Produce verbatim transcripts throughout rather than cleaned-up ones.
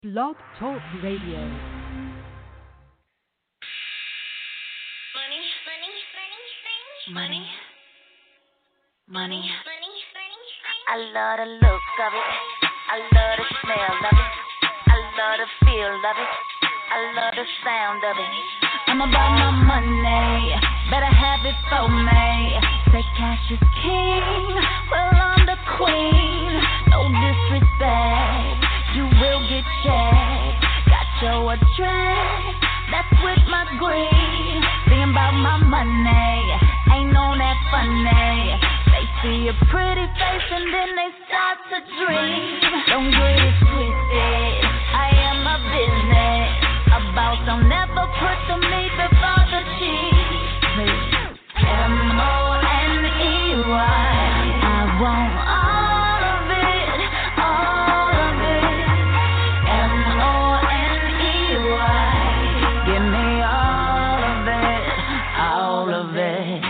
Blog Talk Radio. Money, money, money, money. I love the look of it. I love the smell of it. I love the feel of it. I love the sound of it. I'm about my money. Better have it for me. Say cash is king. Well, I'm the queen. No disrespect. You will get checked. Got your address. That's with my green. Thinking about my money. Ain't on that funny. They see a pretty face and then they start to dream. Don't get it twisted. I am a business. A boss, I'll never put the meat before the cheese. M O N E Y. I want all of it, all of it. M O N E Y. Give me all of it, all of it.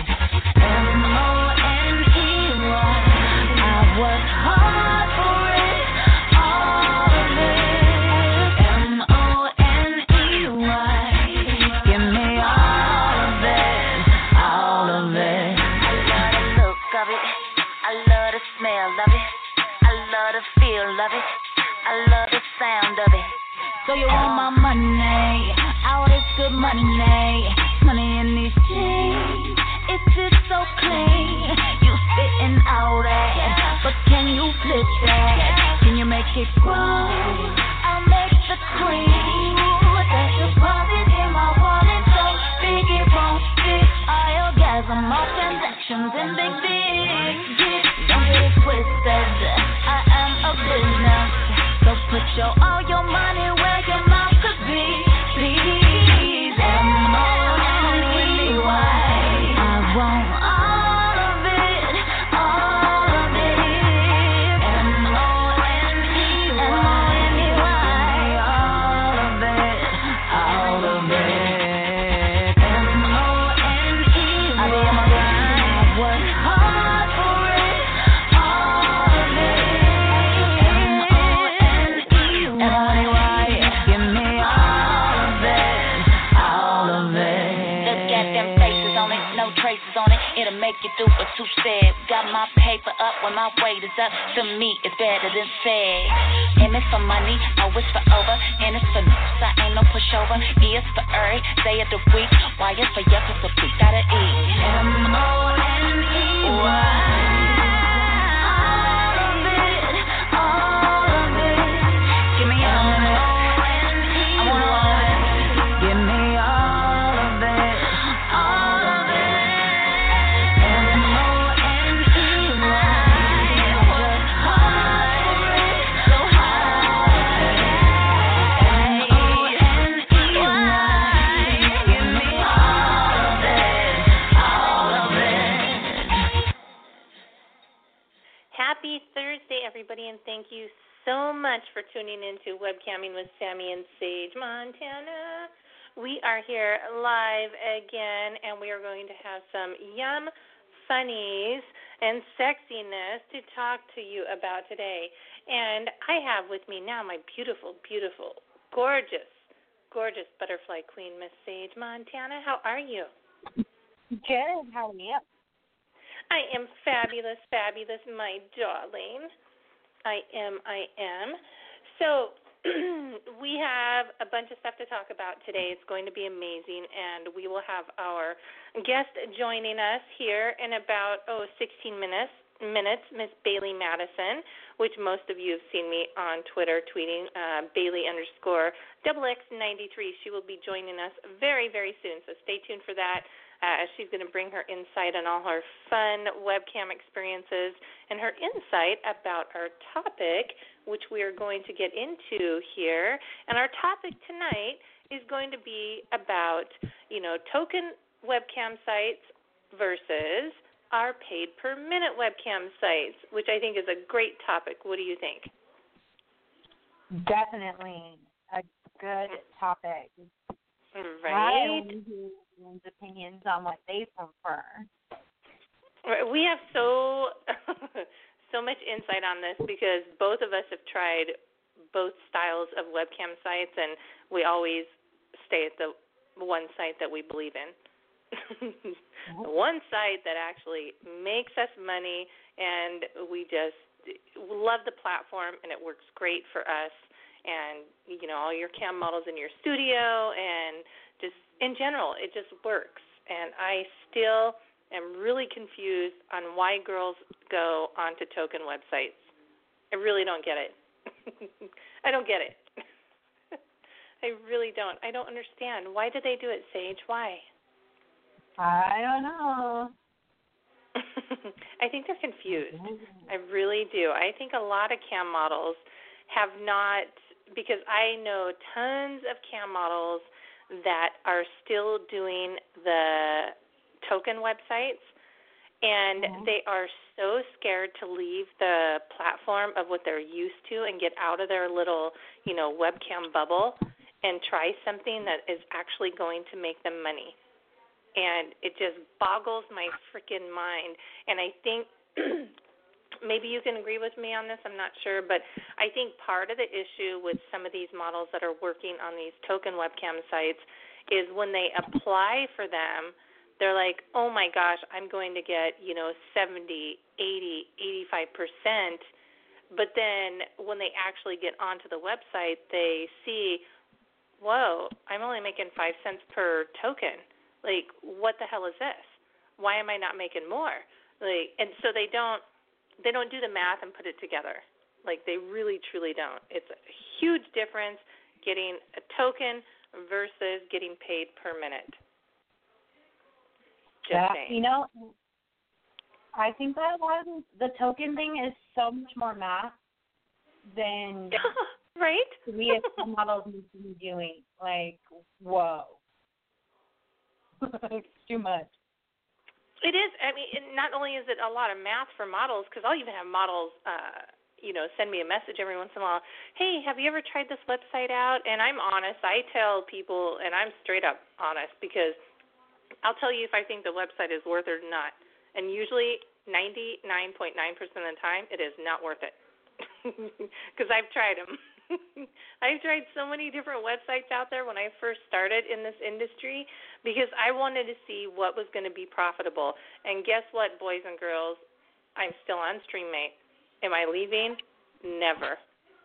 M O N E Y. I work hard for it, all of it. M O N E Y. Give me all of it, all of it. I love the look of it. I love the smell of it. I love the feel of it. I love the sound of it. So you want my money? All this good money. Money in these jeans. It fits so clean. You spitting all that, but can you flip that? Can you make it grow? I'll make the cream. That deposit in my wallet so big it won't fit. I orgasm all transactions in big big get. Don't get it twisted. I am a business, so put your all your money where your mouth could be. Please, M O N E Y. I want all of it, all of it. M O N E Y. All of it, all of it. M O N E Y. I be on my grind. I work hard for it, all of it. M O N E Y. Give me all of it, all of it. Look at them faces on it, no traces on it. It'll make you do a two-step. Got my paper up when my weight is up. To me, it's better than said. M is for money, O is for over, N is for news. I ain't no pushover. E is for every day of the week. Y is for yuck, cause we gotta eat. M O N E Y. All of it, all of it. Give me all of it. I want all of it. Give me all of it, all of it. M O N E Y. Work hard for it, so hard. M O N E Y. Give me all of it, all of it. Happy Thursday, everybody, and thank you so much for tuning in to Webcamming with Sammy and Sage Montana. We are here live again, and we are going to have some yum funnies and sexiness to talk to you about today. And I have with me now my beautiful, beautiful, gorgeous, gorgeous butterfly queen, Miss Sage Montana. How are you? Good. How are you? I am fabulous, fabulous, my darling. I am, I am. So we have a bunch of stuff to talk about today. It's going to be amazing, and we will have our guest joining us here in about, oh, sixteen minutes, minutes, Miss Bailey Madison, which most of you have seen me on Twitter tweeting, uh, Bailey underscore double X ninety-three. She will be joining us very, very soon, so stay tuned for that. Uh, she's going to bring her insight on all her fun webcam experiences and her insight about our topic, which we are going to get into here. And our topic tonight is going to be about, you know, token webcam sites versus our paid per minute webcam sites, which I think is a great topic. What do you think? Definitely a good topic. Right. Everyone's opinions on what they prefer. We have so so much insight on this because both of us have tried both styles of webcam sites, and we always stay at the one site that we believe in. The one site that actually makes us money, and we just love the platform, and it works great for us and, you know, all your cam models in your studio, and just in general, it just works. And I still am really confused on why girls go onto token websites. I really don't get it. I don't get it. I really don't. I don't understand. Why do they do it, Sage? Why? I don't know. I think they're confused. I really do. I think a lot of cam models have not, because I know tons of cam models that are still doing the token websites, and mm-hmm. they are so scared to leave the platform of what they're used to and get out of their little, you know, webcam bubble and try something that is actually going to make them money. And it just boggles my freaking mind. And I think maybe you can agree with me on this, I'm not sure, but I think part of the issue with some of these models that are working on these token webcam sites is when they apply for them, they're like, oh my gosh, I'm going to get, you know, seventy, eighty, eighty-five percent. But then when they actually get onto the website, they see, whoa, I'm only making five cents per token. Like, what the hell is this? Why am I not making more? Like, and so they don't they don't do the math and put it together. Like, they really, truly don't. It's a huge difference getting a token versus getting paid per minute. Just yeah, saying. You know, I think that one, the token thing is so much more math than right? we as models need to be doing. Like, whoa. It's too much. It is. I mean, it, not only is it a lot of math for models, because I'll even have models, uh, you know, send me a message every once in a while. Hey, have you ever tried this website out? And I'm honest. I tell people, and I'm straight up honest, because I'll tell you if I think the website is worth it or not. And usually ninety-nine point nine percent of the time, it is not worth it, because I've tried them. I've tried so many different websites out there when I first started in this industry because I wanted to see what was going to be profitable. And guess what, boys and girls? I'm still on StreamMate. Am I leaving? Never.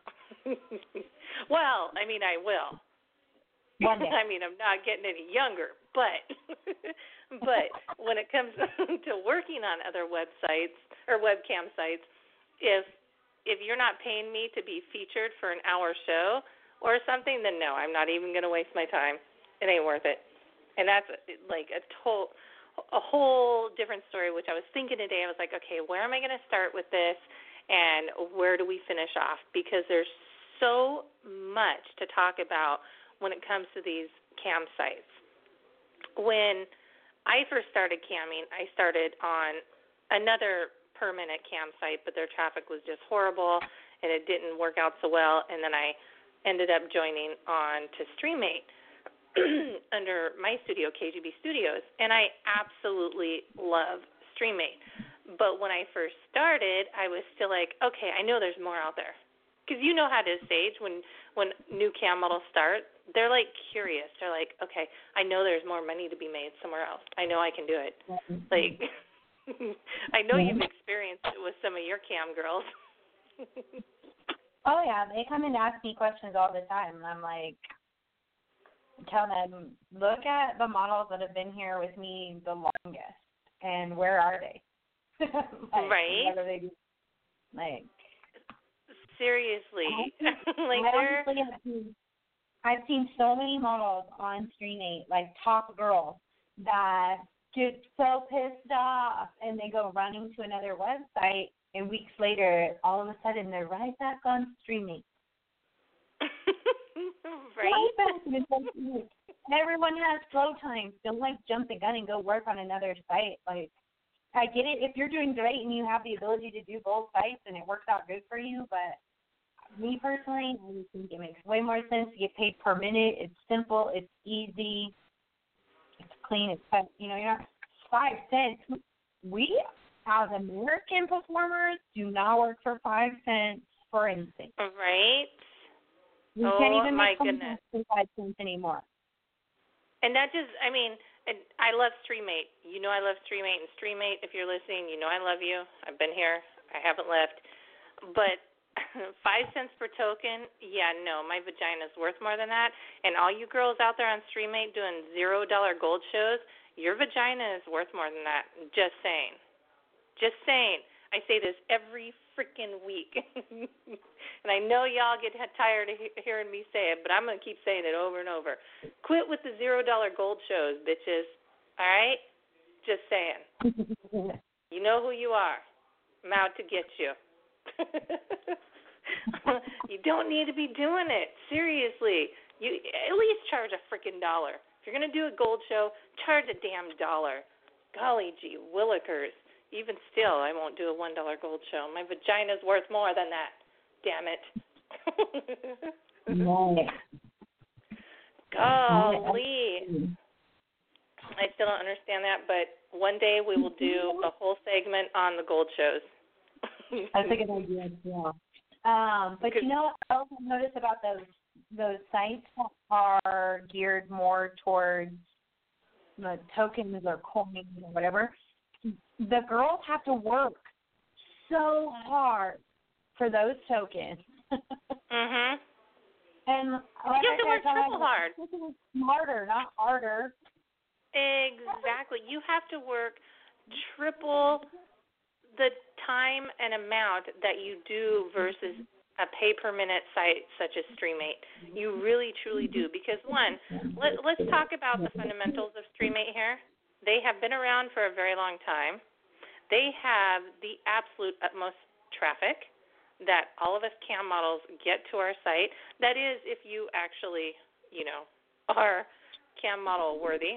Well, I mean, I will. I mean, I'm not getting any younger, but but when it comes to working on other websites or webcam sites, if if you're not paying me to be featured for an hour show or something, then no, I'm not even going to waste my time. It ain't worth it. And that's like a to- a whole different story, which I was thinking today. I was like, okay, where am I going to start with this, and where do we finish off? Because there's so much to talk about when it comes to these cam sites. When I first started camming, I started on another per-minute cam site, but their traffic was just horrible, and it didn't work out so well, and then I ended up joining on to StreamMate under my studio, K G B Studios, and I absolutely love StreamMate. But when I first started, I was still like, okay, I know there's more out there. Because you know how it is, Sage, when, when new cam models start, they're like curious. They're like, okay, I know there's more money to be made somewhere else. I know I can do it. Like, I know you've experienced it with some of your cam girls. Oh, yeah. They come and ask me questions all the time. And I'm like, tell them, look at the models that have been here with me the longest, and where are they? like, right? What are they doing? Like, seriously. like I they're... honestly have seen, I've seen so many models on StreamMate, like top girls, that get so pissed off, and they go running to another website, and weeks later, all of a sudden, they're right back on StreamMate. Right? Right back in the Everyone has slow times. Don't, like, jump the gun and go work on another site. Like, I get it if you're doing great and you have the ability to do both sites and it works out good for you, but me personally, I think it makes way more sense to get paid per minute. It's simple. It's easy. It's clean. It's fun. You know, you're not five cents. We, as American performers, do not work for five cents for anything. Right. You oh, can't even my make goodness. five cents anymore. And that just, I mean, and I love StreamMate. You know I love StreamMate. And StreamMate, if you're listening, you know I love you. I've been here. I haven't left. But five cents per token, yeah, no, my vagina's worth more than that. And all you girls out there on StreamMate doing zero dollar gold shows, your vagina is worth more than that. Just saying. Just saying. I say this every freaking week. And I know y'all get tired of he- hearing me say it, but I'm going to keep saying it over and over. Quit with the zero dollar gold shows, bitches. All right? Just saying. You know who you are. I'm out to get you. You don't need to be doing it. Seriously. You at least charge a freaking dollar. If you're going to do a gold show, charge a damn dollar. Golly gee willikers. Even still, I won't do a one dollar gold show. My vagina's worth more than that. Damn it. Right. Golly. I still don't understand that, but one day we will do a whole segment on the gold shows. That's a good idea, yeah. Um, but you know what I also noticed about those those sites are geared more towards the tokens or coins or whatever. The girls have to work so hard for those tokens. Mhm. And like you have to work I triple hard. Smarter, not harder. Exactly. You have to work triple the time and amount that you do versus a pay-per-minute site such as StreamMate. You really, truly do. Because, one, let, let's talk about the fundamentals of StreamMate here. They have been around for a very long time. They have the absolute utmost traffic that all of us cam models get to our site. That is, if you actually, you know, are cam model worthy.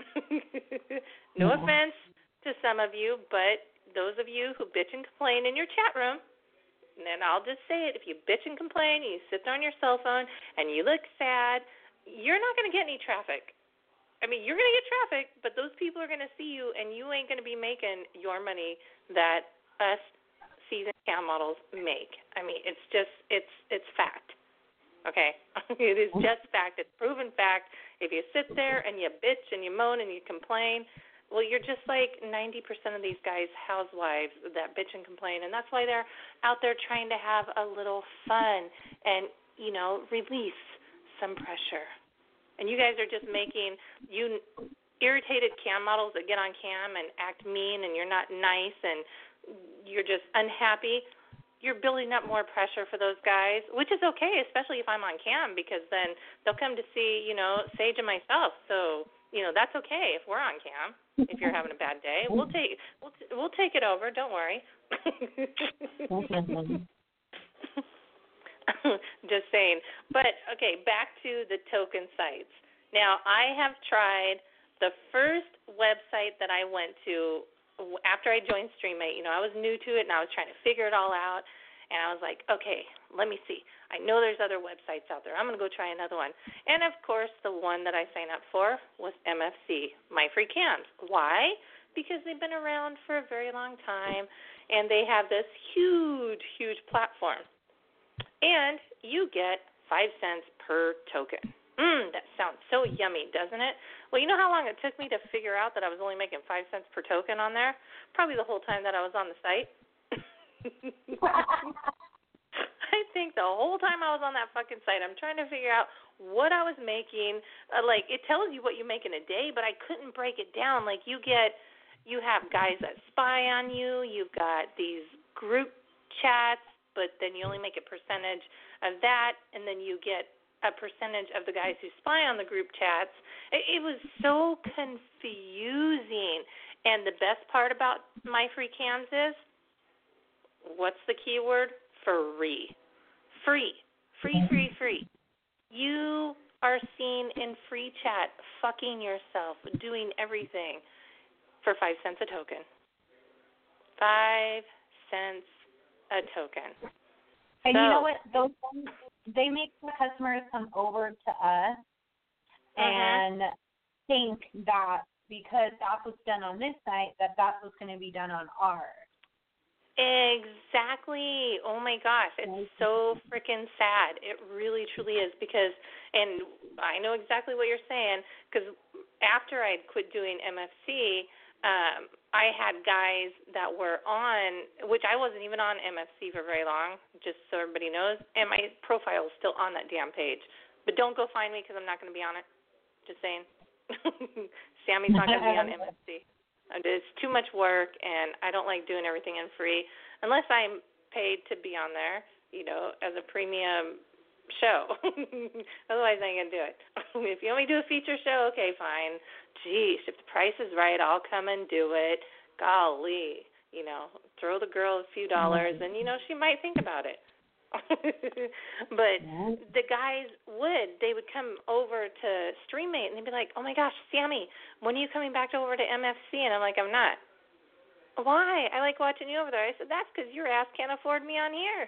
No offense to some of you, but those of you who bitch and complain in your chat room, and I'll just say it, if you bitch and complain and you sit there on your cell phone and you look sad, you're not going to get any traffic. I mean, you're going to get traffic, but those people are going to see you, and you ain't going to be making your money that us seasoned cam models make. I mean, it's just, it's it's fact. Okay? It is just fact. It's proven fact. If you sit there and you bitch and you moan and you complain, well, you're just like ninety percent of these guys' housewives that bitch and complain, and that's why they're out there trying to have a little fun and, you know, release some pressure. And you guys are just making you irritated cam models that get on cam and act mean and you're not nice and you're just unhappy. You're building up more pressure for those guys, which is okay, especially if I'm on cam, because then they'll come to see, you know, Sage and myself. So, you know, that's okay if we're on cam. If you're having a bad day, we'll take we'll we'll take it over. Don't worry. Just saying. But okay, back to the token sites. Now, I have tried the first website that I went to after I joined StreamMate. You know, I was new to it and I was trying to figure it all out. And I was like, okay, let me see. I know there's other websites out there. I'm going to go try another one. And, of course, the one that I signed up for was M F C, My Free Cams. Why? Because they've been around for a very long time, and they have this huge, huge platform. And you get five cents per token. Mmm, that sounds so yummy, doesn't it? Well, you know how long it took me to figure out that I was only making five cents per token on there? Probably the whole time that I was on the site. I think the whole time I was on that fucking site, I'm trying to figure out what I was making. Uh, like, it tells you what you make in a day, but I couldn't break it down. Like, you get, you have guys that spy on you. You've got these group chats, but then you only make a percentage of that, and then you get a percentage of the guys who spy on the group chats. It, it was so confusing. And the best part about My Free Cams is, what's the key word? Free. Free. Free, free, free. You are seen in free chat fucking yourself, doing everything for five cents a token. Five cents a token. And so, you know what? Those ones, they make the customers come over to us uh-huh. and think that because that's what's done on this site, that that's what's going to be done on ours. Exactly. Oh my gosh, it's so freaking sad. It really, truly is because, and I know exactly what you're saying because after I'd quit doing M F C, um, I had guys that were on, which I wasn't even on M F C for very long, just so everybody knows, and my profile is still on that damn page. But don't go find me because I'm not going to be on it. Just saying. Sammy's not going to be on M F C. It's too much work, and I don't like doing everything in free unless I'm paid to be on there, you know, as a premium show. Otherwise, I ain't going to do it. If you want me to do a feature show, okay, fine. Geez, if the price is right, I'll come and do it. Golly, you know, throw the girl a few dollars, and, you know, she might think about it. But the guys would, they would come over to StreamMate and they'd be like, oh my gosh, Sammy, when are you coming back over to M F C? And I'm like, I'm not. Why? I like watching you over there. I said, that's because your ass can't afford me on here.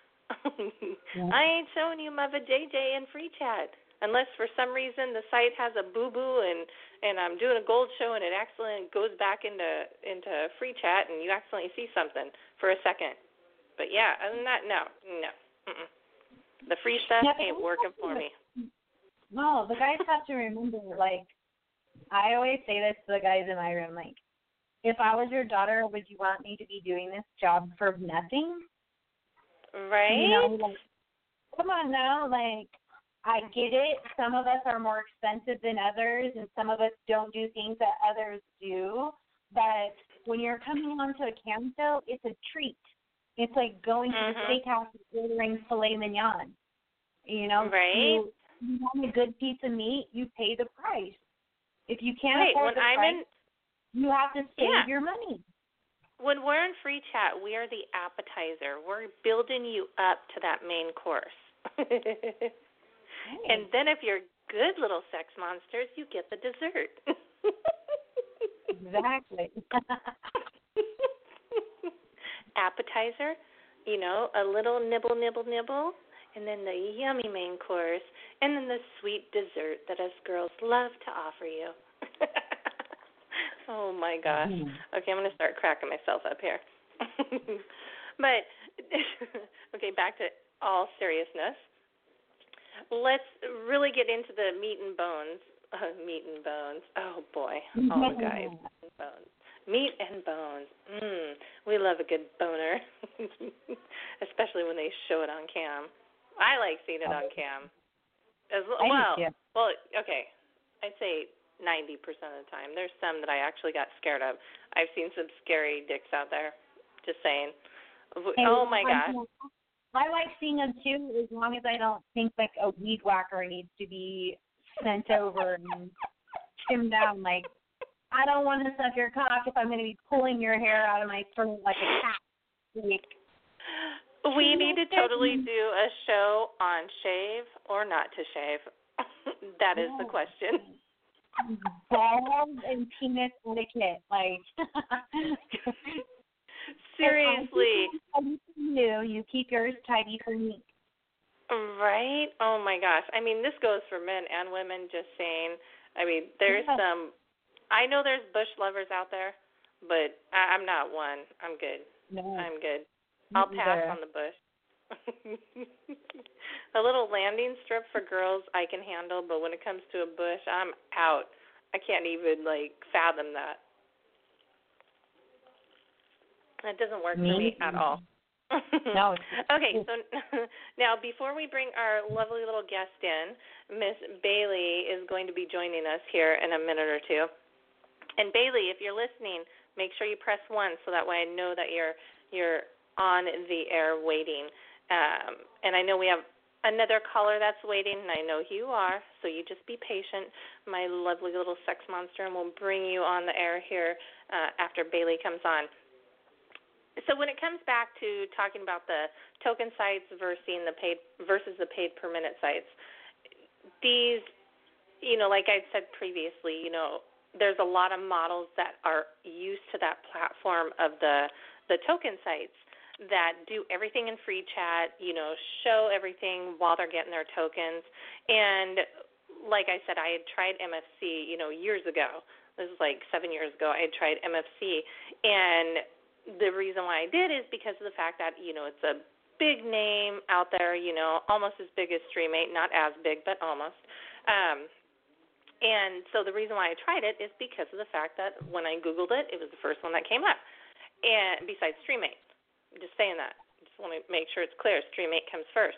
Yeah. I ain't showing you my vajayjay in free chat unless for some reason the site has a boo-boo and, and I'm doing a gold show and it accidentally goes back into, into free chat and you accidentally see something for a second. But, yeah, other than that, no, no. Mm-mm. The free stuff yeah, ain't working for me. No, the guys have to remember, like, I always say this to the guys in my room, like, if I was your daughter, would you want me to be doing this job for nothing? Right? You know, like, come on now, like, I get it. Some of us are more expensive than others, and some of us don't do things that others do. But when you're coming onto a cam show, it's a treat. It's like going to mm-hmm. the steakhouse and ordering filet mignon. You know, right? You, you want a good piece of meat, you pay the price. If you can't right. afford when the I'm price, in, you have to save yeah. your money. When we're in free chat, we are the appetizer. We're building you up to that main course. Right. And then if you're good little sex monsters, you get the dessert. Exactly. Appetizer, you know, a little nibble, nibble, nibble, and then the yummy main course, and then the sweet dessert that us girls love to offer you. Oh, my gosh. Okay, I'm going to start cracking myself up here. But, okay, back to all seriousness. Let's really get into the meat and bones. Uh, meat and bones. Oh, boy. All the guys. Meat and bones. Meat and bones. Mmm. We love a good boner. Especially when they show it on cam. I like seeing it on cam. As well, well, okay. I'd say ninety percent of the time. There's some that I actually got scared of. I've seen some scary dicks out there. Just saying. Oh, my gosh. I like seeing them, too, as long as I don't think, like, a weed whacker needs to be sent over and trimmed down, like, I don't want to suck your cock if I'm going to be pulling your hair out of my throat like a cat. Like, we need to totally do a show on shave or not to shave. That is the question. Balls and penis etiquette, like. Seriously. You, you keep yours tidy for me. Right? Oh, my gosh. I mean, this goes for men and women, just saying. I mean, there's yeah. some. I know there's bush lovers out there, but I, I'm not one. I'm good. No. I'm good. I'll pass on the bush. A little landing strip for girls I can handle, but when it comes to a bush, I'm out. I can't even, like, fathom that. That doesn't work me. for me at all. No. Okay, so now before we bring our lovely little guest in, Miss Bailey is going to be joining us here in a minute or two. And Bailey, if you're listening, make sure you press one so that way I know that you're you're on the air waiting. Um, and I know we have another caller that's waiting, and I know you are, so you just be patient, my lovely little sex monster, and we'll bring you on the air here uh, after Bailey comes on. So when it comes back to talking about the token sites versus the paid versus the paid per minute sites, these, you know, like I said previously, you know, there's a lot of models that are used to that platform of the the token sites that do everything in free chat, you know, show everything while they're getting their tokens. And like I said, I had tried M F C, you know, years ago. This is like seven years ago. I had tried M F C, and the reason why I did is because of the fact that, you know, it's a big name out there, you know, almost as big as StreamMate, not as big, but almost. Um, and so the reason why I tried it is because of the fact that when I Googled it, it was the first one that came up, and besides StreamMate. I'm just saying that. I just want to make sure it's clear. StreamMate comes first.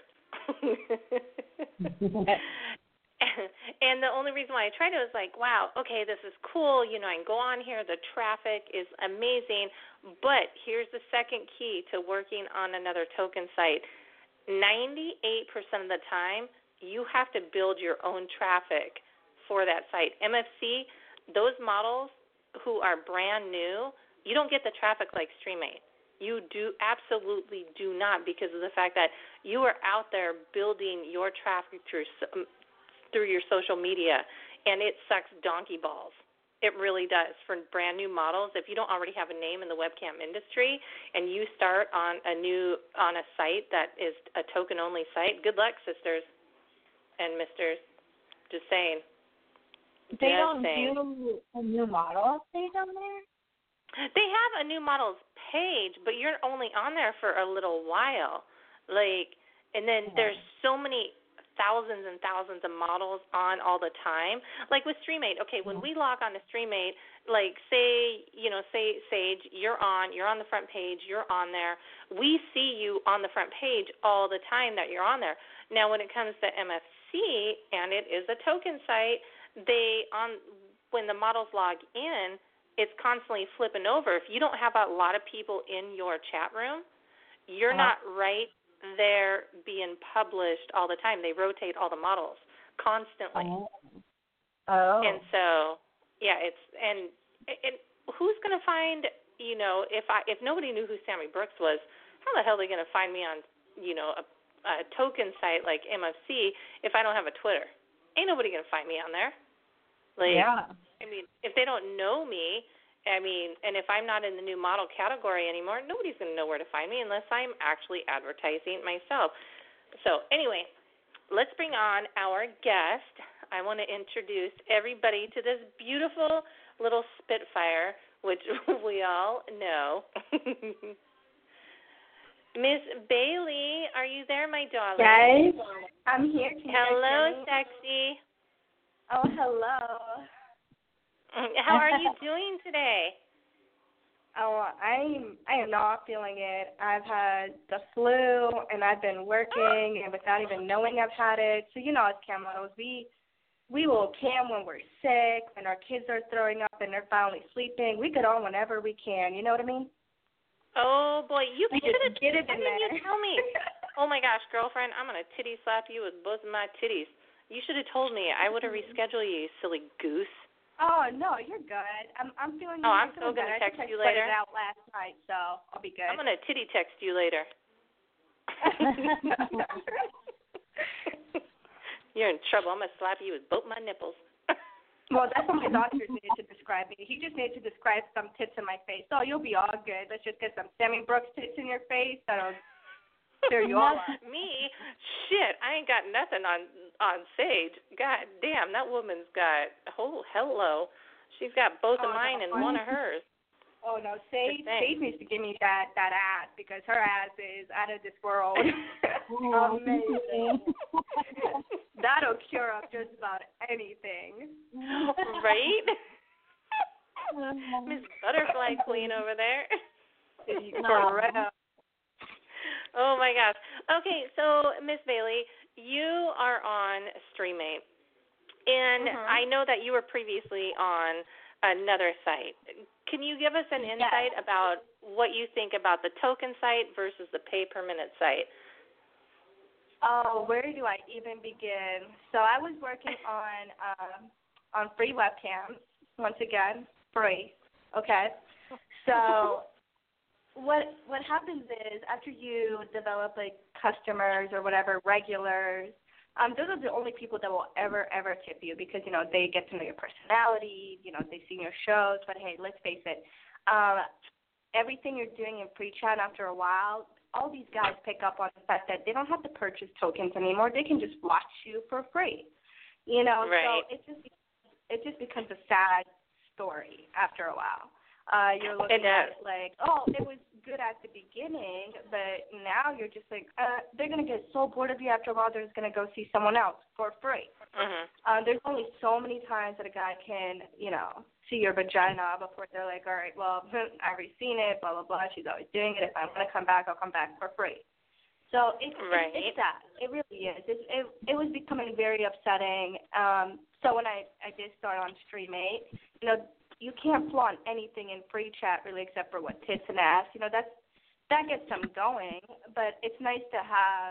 And the only reason why I tried it was like, wow, okay, this is cool. You know, I can go on here. The traffic is amazing. But here's the second key to working on another token site. ninety-eight percent of the time, you have to build your own traffic for that site. M F C, those models who are brand new, you don't get the traffic like StreamMate. You do absolutely do not, because of the fact that you are out there building your traffic through through your social media, and it sucks donkey balls. It really does. For brand new models, if you don't already have a name in the webcam industry and you start on a new on a site that is a token only site, good luck, sisters and misters. Just saying. They Just don't saying. do a new model stage on there? They have a new models page, but you're only on there for a little while. Like, and then Yeah. there's so many thousands and thousands of models on all the time. Like with StreamMate, okay, when we log on to StreamMate, like say, you know, say Sage, you're on, you're on the front page, you're on there. We see you on the front page all the time that you're on there. Now, when it comes to M F C, and it is a token site, they on when the models log in, it's constantly flipping over. If you don't have a lot of people in your chat room, you're Uh-huh. not right there being published all the time. They rotate all the models constantly. Oh. Oh. And so, yeah, it's and and who's going to find, you know, if I if nobody knew who Sammy Brooks was, how the hell are they going to find me on, you know, a, a token site like M F C if I don't have a Twitter? Ain't nobody going to find me on there. Like, yeah. I mean, if they don't know me, I mean, and if I'm not in the new model category anymore, nobody's going to know where to find me unless I'm actually advertising myself. So anyway, let's bring on our guest. I want to introduce everybody to this beautiful little Spitfire, which we all know. Miss Bailey, are you there, my darling? Guys, I'm here. Can Hello, sexy. Oh, hello. How are you doing today? Oh, I'm I am not feeling it. I've had the flu, and I've been working, and without even knowing I've had it. So you know, as cam models, we we will cam when we're sick, when our kids are throwing up, and they're finally sleeping. We get on whenever we can. You know what I mean? Oh boy, you We should have. just get it Why in didn't there. you tell me? Oh my gosh, girlfriend, I'm gonna titty slap you with both of my titties. You should have told me. I would have rescheduled you, you silly goose. Oh no, you're good. I'm I'm feeling. Oh, I'm feeling still gonna good. text I you just later. It out last night, so I'll be good. I'm gonna titty text you later. You're in trouble. I'm gonna slap you with both my nipples. Well, that's what my doctors needed to describe me. He just needed to describe some tits in my face. Oh, you'll be all good. Let's just get some Sammy Brooks tits in your face. That'll clear you all up. Me? Shit, I ain't got nothing on on Sage. God damn, that woman's got, oh, hello. She's got both Oh, of mine no. and one of hers. Oh, no, Sage, Just saying. Sage needs to give me that, that ass because her ass is out of this world. Amazing. That'll cure up just about anything. Right? Miss Butterfly Queen over there. For real. Oh, my gosh. Okay, so, Miss Bailey, you are on StreamMate. And Mhm. I know that you were previously on another site. Can you give us an insight Yes. about what you think about the token site versus the pay-per-minute site? Oh, where do I even begin? So I was working on um, on free webcams, once again, free, okay? So what what happens is after you develop, like, customers or whatever, regulars, um, those are the only people that will ever, ever tip you because, you know, they get to know your personality, you know, they've seen your shows, but, hey, let's face it, um, everything you're doing in pre-chat after a while, all these guys pick up on the fact that they don't have to purchase tokens anymore. They can just watch you for free, you know. Right. So it just it just becomes a sad story after a while. Uh, you're looking It at it like, oh, it was good at the beginning, but now you're just like, uh, they're going to get so bored of you after a while, they're just going to go see someone else for free. Mm-hmm. Uh, there's only so many times that a guy can, you know, see your vagina before they're like, all right, well, I've already seen it, blah, blah, blah. She's always doing it. If I'm going to come back, I'll come back for free. So it's, right. it's, it's that. It really is. It, it, it was becoming very upsetting. Um, so when I, I did start on StreamMate, you know, you can't flaunt anything in free chat really except for what tits and ass. You know, that's that gets them going. But it's nice to have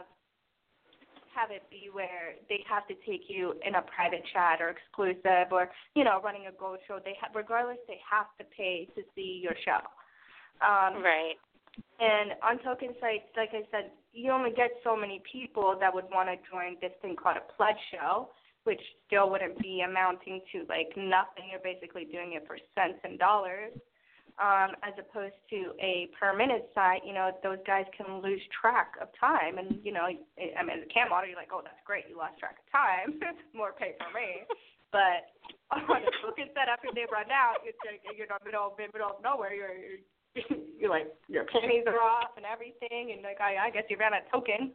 have it be where they have to take you in a private chat or exclusive or, you know, running a gold show. They ha- regardless, they have to pay to see your show. Um, right. And on token sites, like I said, you only get so many people that would want to join this thing called a pledge show, which still wouldn't be amounting to, like, nothing. You're basically doing it for cents and dollars, um, as opposed to a per-minute site. You know, those guys can lose track of time. And, you know, I mean, as a cam model, you're like, oh, that's great. You lost track of time. More pay for me. But on a token set, after they run out, you're, you're in the middle, middle of nowhere. You're, you're you're like, your panties are off and everything, and like, I, I guess you ran a token.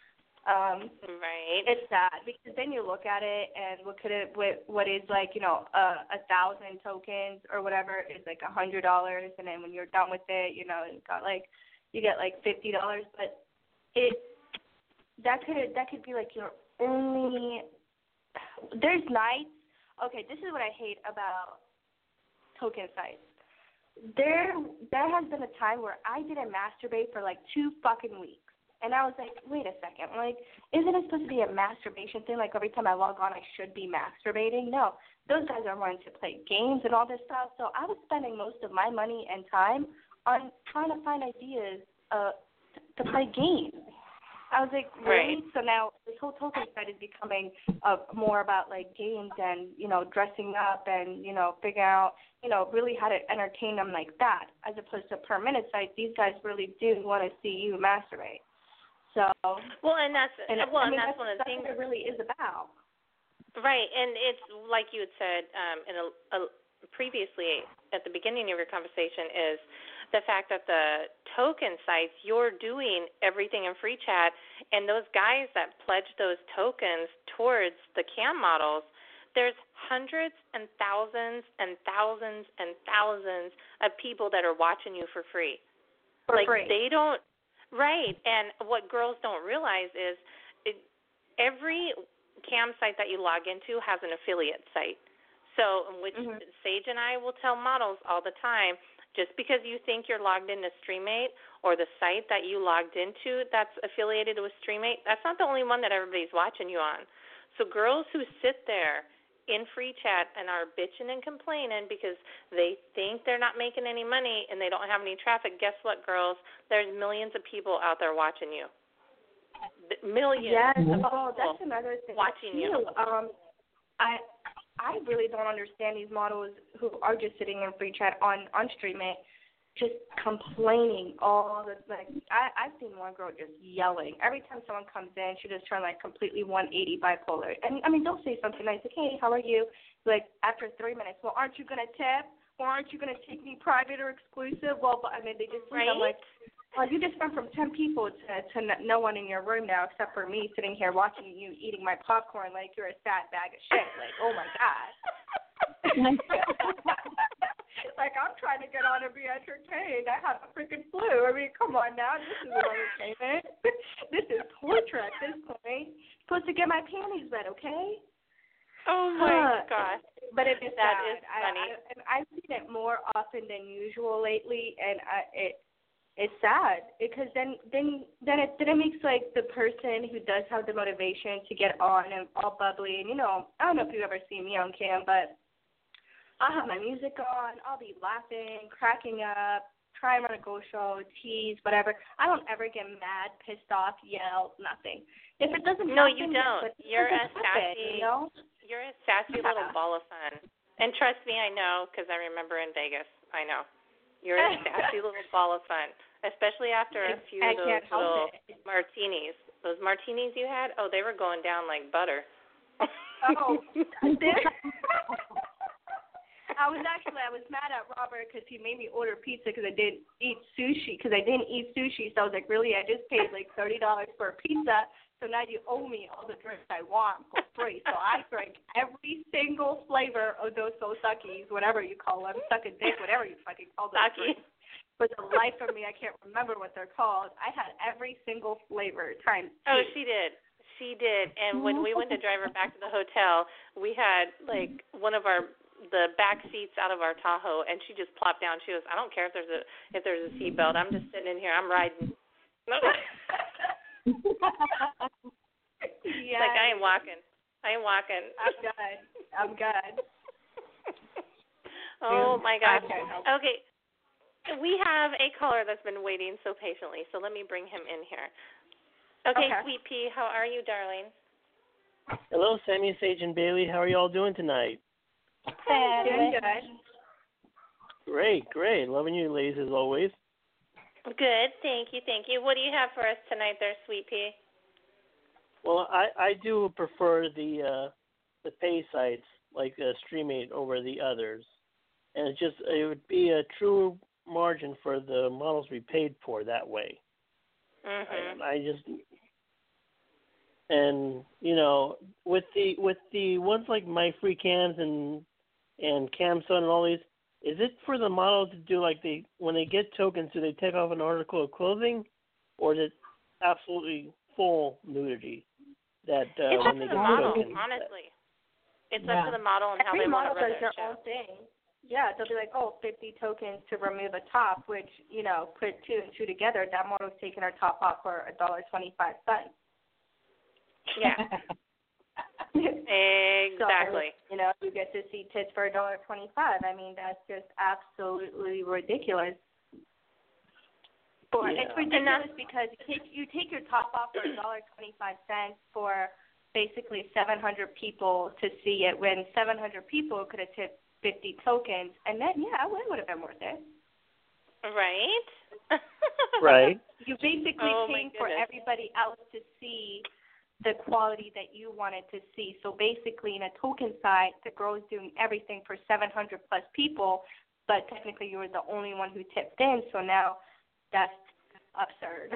Um, right. It's sad because then you look at it and look at it with what is like, you know, a, a thousand tokens or whatever is like a hundred dollars, and then when you're done with it, you know, you got like, you get like fifty dollars, but it that could that could be like your only. There's nights. Okay, this is what I hate about token sites. There, there has been a time where I didn't masturbate for like two fucking weeks, and I was like, wait a second, like, isn't it supposed to be a masturbation thing? Like every time I log on, I should be masturbating? No, those guys are wanting to play games and all this stuff. So I was spending most of my money and time on trying to find ideas uh, to play games. I was like, really? Right. So now this whole token site is becoming uh, more about, like, games and, you know, dressing up and, you know, figuring out, you know, really how to entertain them like that, as opposed to per-minute sites. These guys really do want to see you masturbate. So, well, and that's, and, well, I mean, and that's, that's one of the that's things. what it really is about. Right, and it's like you had said um, in a, a previously at the beginning of your conversation is the fact that the token sites, you're doing everything in free chat, and those guys that pledge those tokens towards the cam models, there's hundreds and thousands and thousands and thousands of people that are watching you for free. For like free. They don't, right, and what girls don't realize is it, every cam site that you log into has an affiliate site. So, which mm-hmm. Sage and I will tell models all the time, just because you think you're logged into StreamMate or the site that you logged into that's affiliated with StreamMate, that's not the only one that everybody's watching you on. So girls who sit there in free chat and are bitching and complaining because they think they're not making any money and they don't have any traffic, guess what, girls? There's millions of people out there watching you. Millions yes. of people oh, that's another thing watching too. you. Um, I I really don't understand these models who are just sitting in free chat on on StreamMate, just complaining all the like. I I've seen one girl just yelling every time someone comes in. She just turn like completely one eighty bipolar. And I mean, they'll say something nice like, "Hey, how are you?" Like after three minutes, well, aren't you gonna tip? Or aren't you gonna take me private or exclusive? Well, but I mean, they just right? I'm like. Well, you just went from ten people to, to no one in your room now except for me sitting here watching you eating my popcorn like you're a fat bag of shit. Like, oh, my God. Like, I'm trying to get on and be entertained. I have a freaking flu. I mean, come on now. This is entertainment. This is torture at this point. Supposed to get my panties wet, okay? Oh, my uh, gosh. But it is that sad. is funny. I, I, I've seen it more often than usual lately, and I, it it's sad because then then then it then it makes like the person who does have the motivation to get on and all bubbly, and you know, I don't know if you've ever seen me on cam, but I'll have my music on, I'll be laughing, cracking up, try and run a go show, tease, whatever. I don't ever get mad, pissed off, yell, nothing. If it doesn't no, happen, you don't. You're a happen, sassy, you know? You're a sassy yeah. little ball of fun. And trust me, I know, because I remember in Vegas. I know. You're a sassy little ball of fun, especially after a few I of those little martinis. Those martinis you had, oh, they were going down like butter. Oh, I I was actually I was mad at Robert because he made me order pizza because I didn't eat sushi because I didn't eat sushi. So I was like, really? I just paid like thirty dollars for a pizza. So now you owe me all the drinks I want for free. So I drank every single flavor of those Sosakis, whatever you call them, suck a dick, whatever you fucking call them. For the life of me, I can't remember what they're called. I had every single flavor times two. Oh, she did. She did. And when we went to drive her back to the hotel, we had like one of our the back seats out of our Tahoe, and she just plopped down. She goes, "I don't care if there's a if there's a seatbelt. I'm just sitting in here. I'm riding." Yeah. Like I ain't walking. I ain't walking. I'm good. I'm good. Oh my gosh. Okay. We have a caller that's been waiting so patiently, so let me bring him in here. Okay, okay. Sweet Pea, how are you, darling? Hello, Sammy, Sage, and Bailey. How are you all doing tonight? Doing good. Great, great. Loving you ladies as always. Good, thank you, thank you. What do you have for us tonight there, Sweet Pea? Well, I, I do prefer the uh, the pay sites like uh, StreamMate over the others, and it just it would be a true margin for the models we paid for that way. Mm-hmm. I, I just and you know with the with the ones like My Free Cams and and CamSun and all these, is it for the model to do like they when they get tokens, do they take off an article of clothing, or is it absolutely full nudity? That uh, it's when up they to get the model, tokens, honestly. It's yeah. up to the model and how Every they want model to run does their their show. own thing. Yeah, they'll be like, oh, fifty tokens to remove a top, which, you know, put two and two together, that model's taking our top off for a dollar twenty-five cents. Yeah. Exactly. So, you know, you get to see tits for a dollar twenty-five. I mean, that's just absolutely ridiculous. For, yeah. It's ridiculous because you take, you take your top off for a dollar twenty-five cents for basically seven hundred people to see it, when seven hundred people could have tipped fifty tokens, and then, yeah, it would have been worth it. Right? right. You basically oh, paying for everybody else to see the quality that you wanted to see. So basically, in a token site, the girl is doing everything for seven hundred plus people, but technically you were the only one who tipped in, so now that's absurd.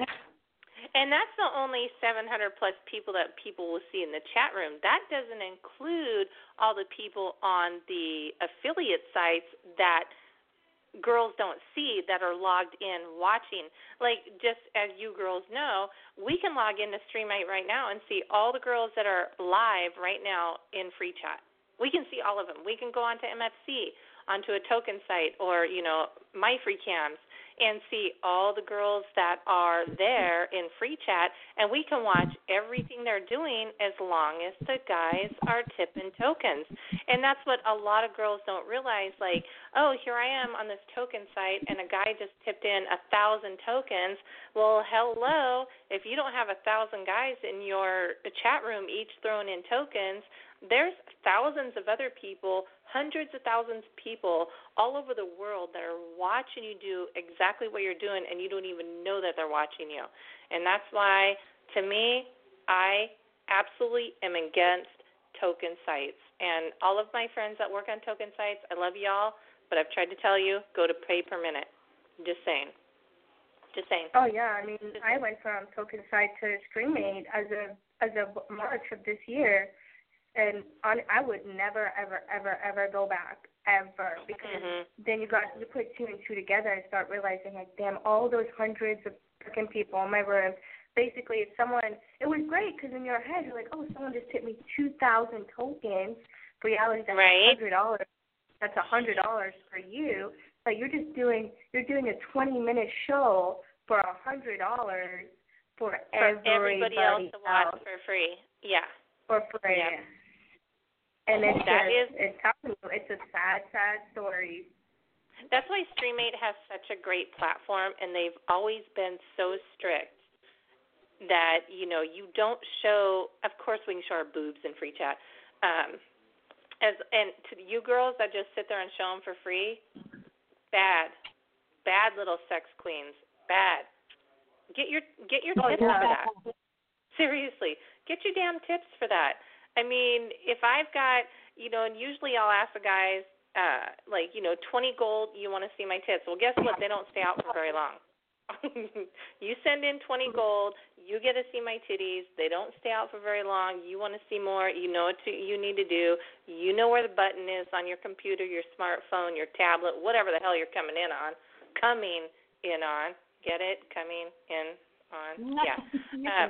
And that's the only seven hundred plus people that people will see in the chat room. That doesn't include all the people on the affiliate sites that girls don't see that are logged in watching. Like, just as you girls know, we can log into StreamMate right now and see all the girls that are live right now in free chat. We can see all of them. We can go onto M F C, onto a token site, or, you know, My Free Cams, and see all the girls that are there in free chat, and we can watch everything they're doing as long as the guys are tipping tokens. And that's what a lot of girls don't realize, like, oh, here I am on this token site, and a guy just tipped in a thousand tokens. Well, hello, if you don't have a thousand guys in your chat room each throwing in tokens, there's thousands of other people, hundreds of thousands of people all over the world that are watching you do exactly what you're doing, and you don't even know that they're watching you. And that's why, to me, I absolutely am against token sites. And all of my friends that work on token sites, I love y'all, but I've tried to tell you, go to pay per minute. Just saying. Just saying. Oh, yeah. I mean, I went from token site to StreamMate as of, as of March of this year. And on, I would never, ever, ever, ever go back, ever, because mm-hmm. then you got you put two and two together and start realizing, like, damn, all those hundreds of freaking people in my room. Basically, if someone, it was great because in your head you're like, oh, someone just tipped me two thousand tokens. Reality, that's right. one hundred dollars. That's one hundred dollars for you. But you're just doing, you're doing a twenty minute show for one hundred dollars for, for everybody, everybody else to watch else. for free. Yeah. For free. Yeah. And it's that just, is, it's telling you, it's a sad, sad story. That's why StreamMate has such a great platform, and they've always been so strict that, you know, you don't show, of course we can show our boobs in free chat, um, as and to you girls that just sit there and show them for free, bad, bad little sex queens, bad. Get your, get your Oh, tips yeah. for that. Seriously, get your damn tips for that. I mean, if I've got, you know, and usually I'll ask the guys, uh, like, you know, twenty gold, you want to see my tits. Well, guess what? They don't stay out for very long. You send in twenty gold, you get to see my titties. They don't stay out for very long. You want to see more, you know what to, you need to do. You know where the button is on your computer, your smartphone, your tablet, whatever the hell you're coming in on. Coming in on. Get it? Coming in on. Yeah. Uh,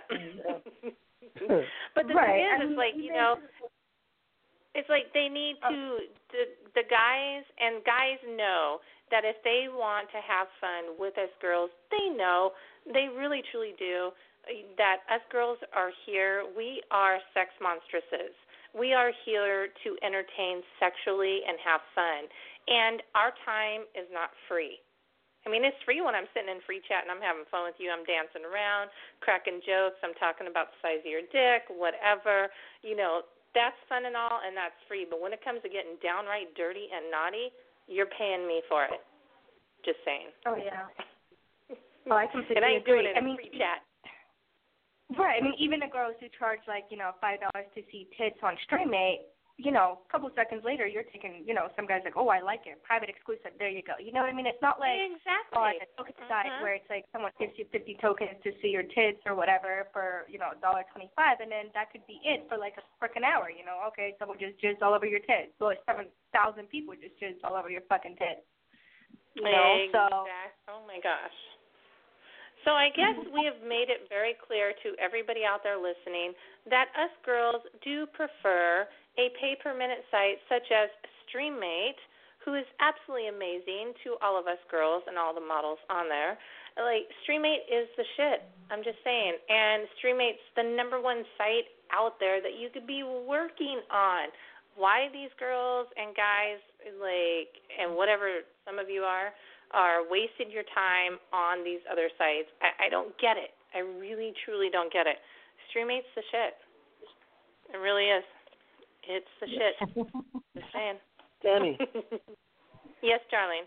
but the right. thing is, I mean, it's like, you know, it's like they need to, the, the guys, and guys know that if they want to have fun with us girls, they know, they really truly do, that us girls are here. We are sex monstresses. We are here to entertain sexually and have fun. And our time is not free. I mean, it's free when I'm sitting in free chat and I'm having fun with you. I'm dancing around, cracking jokes. I'm talking about the size of your dick, whatever. You know, that's fun and all, and that's free. But when it comes to getting downright dirty and naughty, you're paying me for it. Just saying. Oh, yeah. Well, I completely agree. And I ain't agree. doing it I in mean, free chat. Right. I mean, even the girls who charge, like, you know, five dollars to see tits on StreamMate, you know, a couple seconds later, you're taking, you know, some guy's like, oh, I like it. Private exclusive. There you go. You know what I mean? It's not like exactly. on the token uh-huh. site where it's like someone gives you fifty tokens to see your tits or whatever for, you know, one dollar twenty-five, and then that could be it for like a frickin' hour, you know? Okay, someone just jizzed all over your tits. Well, seven thousand people just jizzed all over your fucking tits. You know, exactly. so. Oh, my gosh. So I guess we have made it very clear to everybody out there listening that us girls do prefer a pay-per-minute site such as StreamMate, who is absolutely amazing to all of us girls and all the models on there. Like, StreamMate is the shit. I'm just saying. And StreamMate's the number one site out there that you could be working on. Why these girls and guys, like, and whatever some of you are, are wasting your time on these other sites. I, I don't get it. I really, truly don't get it. StreamMate's the shit. It really is. It's the shit. Just saying. Tammy. Yes, Darlene.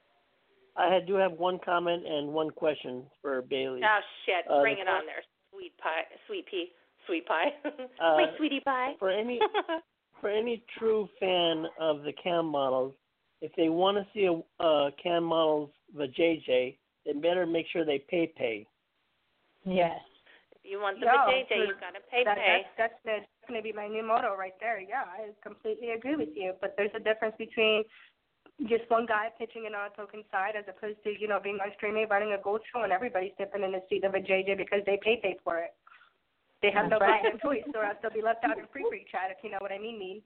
I had, do have one comment and one question for Bailey. Oh, shit. Uh, Bring the it on there. Sweet pie. Sweet pea. Sweet pie. uh, My sweetie pie. For any for any true fan of the cam models, if they want to see a uh, cam models the J J, they better make sure they pay pay. Yes. If you want the No, J J, you got to pay that, pay. That's, that's, that's going to be my new motto right there. Yeah, I completely agree with you. But there's a difference between just one guy pitching in on a token side as opposed to, you know, being on StreamMate, running a gold show, and everybody's dipping in the seat of a J J because they pay pay for it. They have That's no right. fucking choice, or else they'll be left out in free free chat, if you know what I mean. mean.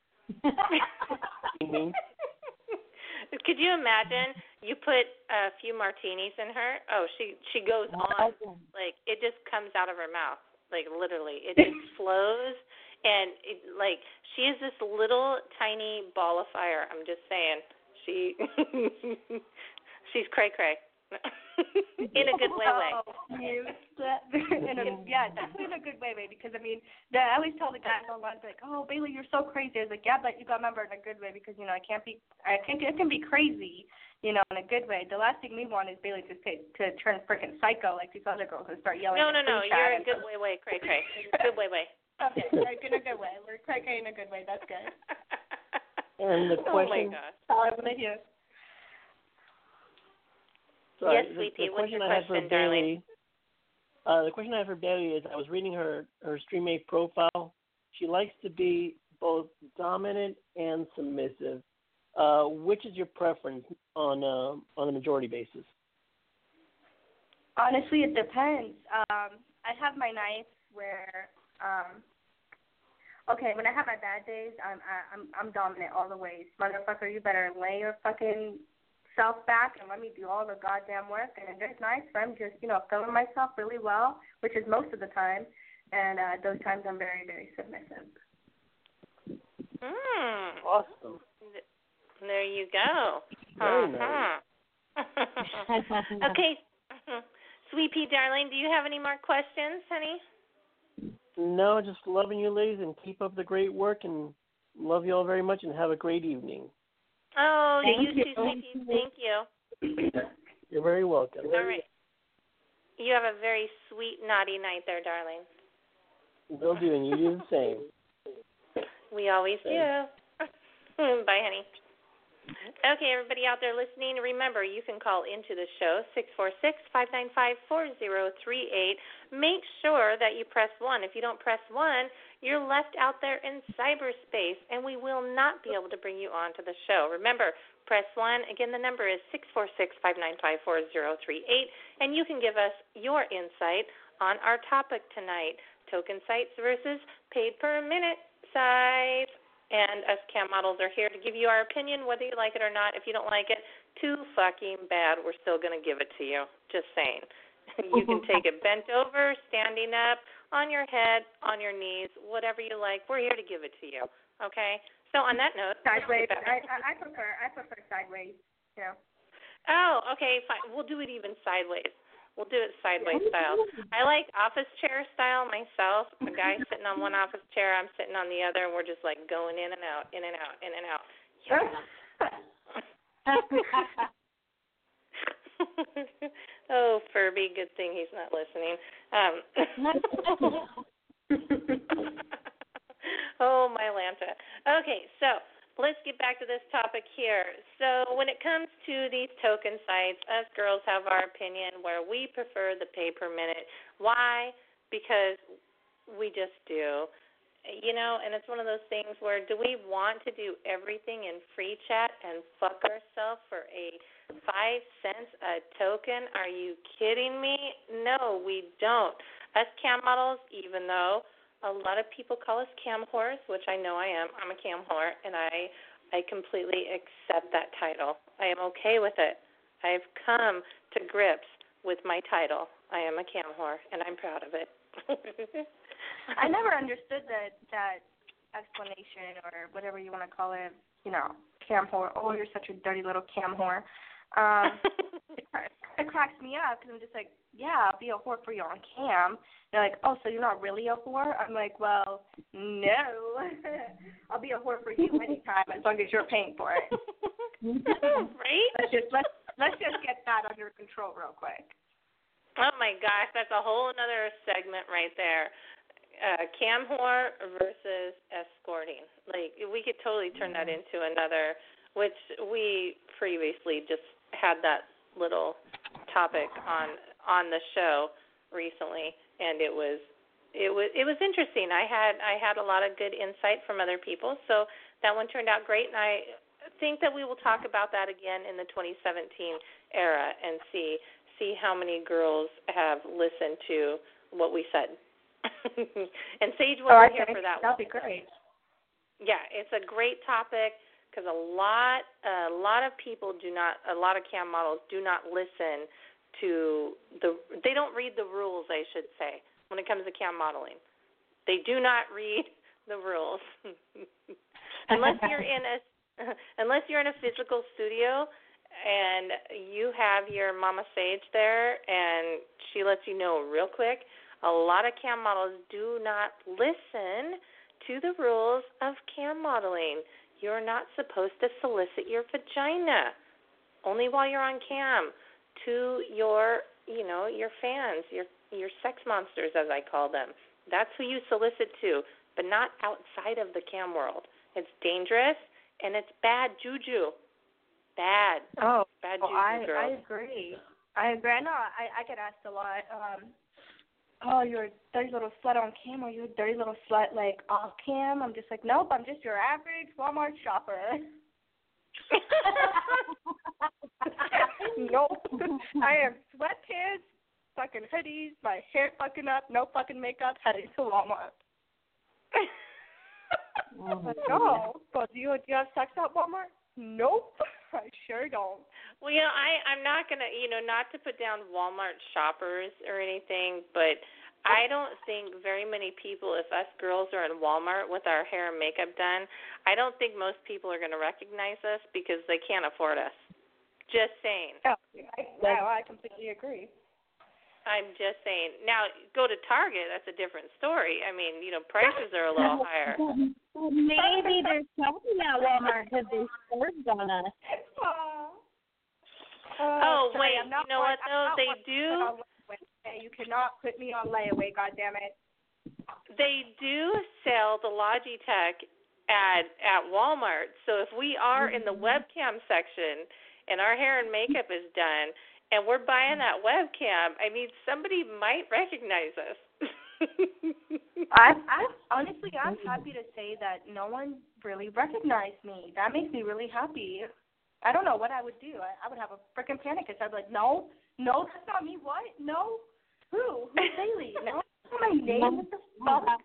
Mm-hmm. Could you imagine you put a few martinis in her? Oh, she she goes on. Like, it just comes out of her mouth. Like, literally. It just flows. And, it, like, she is this little tiny ball of fire. I'm just saying. She She's cray-cray. In a good way way. Oh, you, in a, yeah, definitely in a good way way. Because, I mean, the, I always tell the guys online, like, oh, Bailey, you're so crazy. I was like, yeah, but you got to remember in a good way because, you know, I can't be, I think it can be crazy, you know, in a good way. The last thing we want is Bailey to to, to turn freaking psycho like these other girls and start yelling. No, no, no. You're a and, good way way, cray-cray. Good way way. Okay, like in a good way. We're cray-cray in a good way. That's good. And the question. Oh, my gosh. That's all I want to hear. Sorry, Yes, the, sweetie. the What's question your I have for question, Bailey, uh, the question I have for Bailey is, I was reading her her StreamMate profile. She likes to be both dominant and submissive. Uh, which is your preference on uh, on a majority basis? Honestly, it depends. Um, I have my nights where, um, okay, when I have my bad days, I'm I'm I'm dominant all the ways. Motherfucker, you better lay your fucking self back and let me do all the goddamn work. And there's nights where I'm just, you know, feeling myself really well, which is most of the time. And uh, those times I'm very, very submissive. Mm. Awesome. There you go. Very uh-huh. nice. Okay. Sweet Pea, darling, do you have any more questions, honey? No, just loving you ladies and keep up the great work and love you all very much and have a great evening. Oh, Thank you you. too, Sweet Pea. Thank you. You're very welcome. All right. You have a very sweet, naughty night there, darling. Will do, and you do the same. We always do. Bye, honey. Okay, everybody out there listening, remember you can call into the show, six four six, five nine five, four zero three eight. Make sure that you press one. If you don't press one, you're left out there in cyberspace, and we will not be able to bring you onto the show. Remember, press one. Again, the number is six four six, five nine five, four zero three eight, and you can give us your insight on our topic tonight, token sites versus paid-per-minute sites. And us cam models are here to give you our opinion, whether you like it or not. If you don't like it, too fucking bad. We're still going to give it to you. Just saying. You can take it bent over, standing up, on your head, on your knees, whatever you like. We're here to give it to you. Okay? So on that note. Sideways. I, I prefer I prefer sideways. Yeah. Oh, okay. Fine. We'll do it even sideways. We'll do it sideways style. I like office chair style myself. A guy sitting on one office chair, I'm sitting on the other, and we're just like going in and out, in and out, in and out. Yeah. Oh, Furby, good thing he's not listening. Um, oh, my Lanta. Okay, so let's get back to this topic here. So when it comes to these token sites, us girls have our opinion where we prefer the pay per minute. Why? Because we just do. You know, and it's one of those things where do we want to do everything in free chat and fuck ourselves for a five cents a token? Are you kidding me? No, we don't. Us cam models, even though a lot of people call us cam whores, which I know I am. I'm a cam whore, and I I completely accept that title. I am okay with it. I've come to grips with my title. I am a cam whore, and I'm proud of it. I never understood that that explanation or whatever you want to call it. You know, cam whore. Oh, you're such a dirty little cam whore. Um, it, it cracks me up because I'm just like, yeah, I'll be a whore for you on cam. They're like, oh, so you're not really a whore? I'm like, well, no. I'll be a whore for you anytime as long as you're paying for it. Right? Let's just let's let's just get that under control real quick. Oh my gosh, that's a whole other segment right there. Uh, cam whore versus escorting. Like we could totally turn that into another, which we previously just had that little topic on on the show recently, and it was it was it was interesting. I had I had a lot of good insight from other people, so that one turned out great, and I think that we will talk about that again in the twenty seventeen era and see see how many girls have listened to what we said. And Sage wasn't oh, here for that that'll one. That'll be great. Yeah, it's a great topic. Because a lot, a lot of people do not, a lot of cam models do not listen to the, they don't read the rules, I should say, when it comes to cam modeling. They do not read the rules. Unless you're in a, unless you're in a physical studio and you have your Mama Sage there and she lets you know real quick, a lot of cam models do not listen to the rules of cam modeling. You're not supposed to solicit your vagina, only while you're on cam, to your, you know, your fans, your your sex monsters, as I call them. That's who you solicit to, but not outside of the cam world. It's dangerous, and it's bad juju. Bad. Oh, bad oh juju, I, girls. I agree. I agree. I know I, I get asked a lot, um, oh, you're a dirty little slut on cam, or you're a dirty little slut, like, off cam. I'm just like, nope, I'm just your average Walmart shopper. Nope. I have sweatpants, fucking hoodies, my hair fucking up, no fucking makeup, heading to Walmart. I'm like, oh, but do you, do you have sex at Walmart? Nope, I sure don't. Well, you know, I, I'm not going to, you know, not to put down Walmart shoppers or anything, but I don't think very many people, if us girls are in Walmart with our hair and makeup done, I don't think most people are going to recognize us because they can't afford us. Just saying. Oh, I, no, I completely agree. I'm just saying. Now, go to Target, that's a different story. I mean, you know, prices are a little higher. Maybe they're shopping at Walmart because they scored on us. Uh, oh, sorry, wait, I'm not you know one, what, though? They do. You cannot put me on layaway, goddammit. They do sell the Logitech at at Walmart. So if we are in the webcam section and our hair and makeup is done and we're buying that webcam, I mean, somebody might recognize us. I, I honestly, I'm happy to say that no one really recognized me. That makes me really happy. I don't know what I would do. I, I would have a freaking panic because I'd be like, no, no, that's not me. What? No? Who? Who's Bailey? No, that's not my name. What the fuck?